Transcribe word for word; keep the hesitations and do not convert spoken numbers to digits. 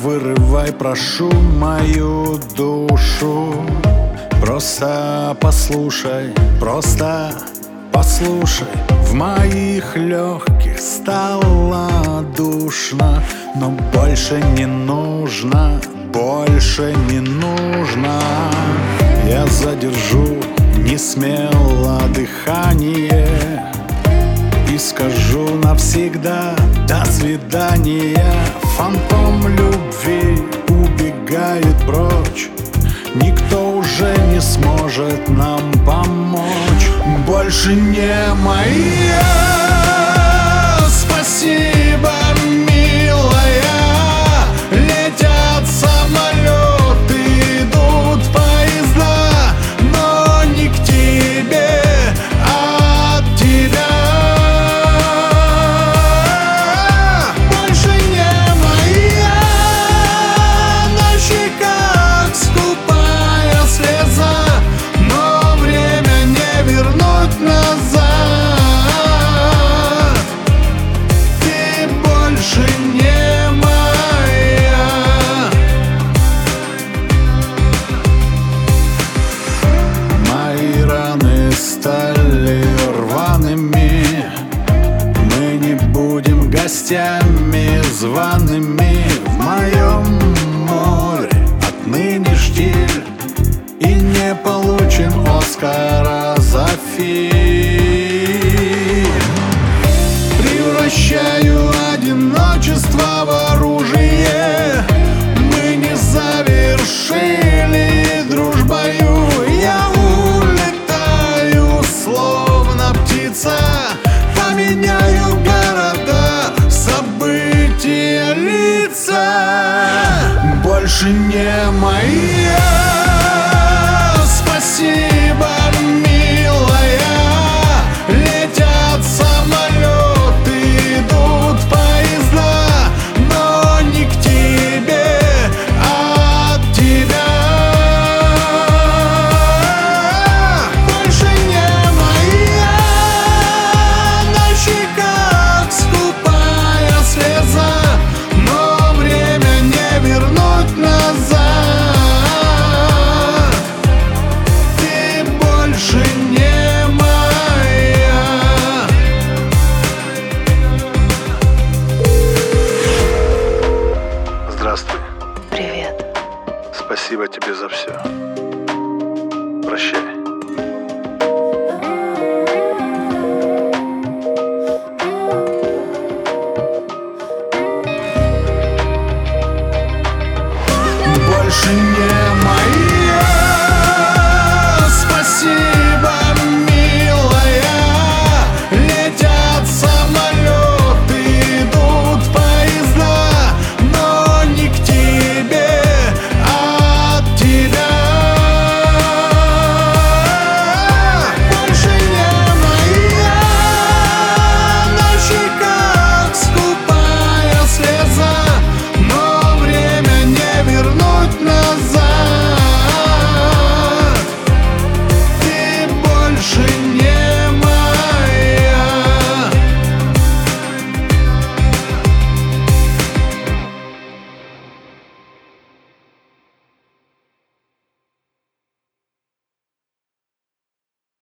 вырывай, прошу, мою душу. Просто послушай, просто послушай. В моих легких стало душно, но больше не нужно, больше не нужно. Я задержу не смело дыхание и скажу навсегда до свидания. Фантом любви убегает прочь, никто уже не сможет нам помочь. Больше не моя. Спасибо, милая. Летят самолеты, идут поезда, но не к тебе, а от тебя. Больше не моя. На щеках скупая слеза, но время не вернуть назад. Ты больше не моя. Мои раны стали рваными, мы не будем гостями зваными. В моем море отныне штиль и не пол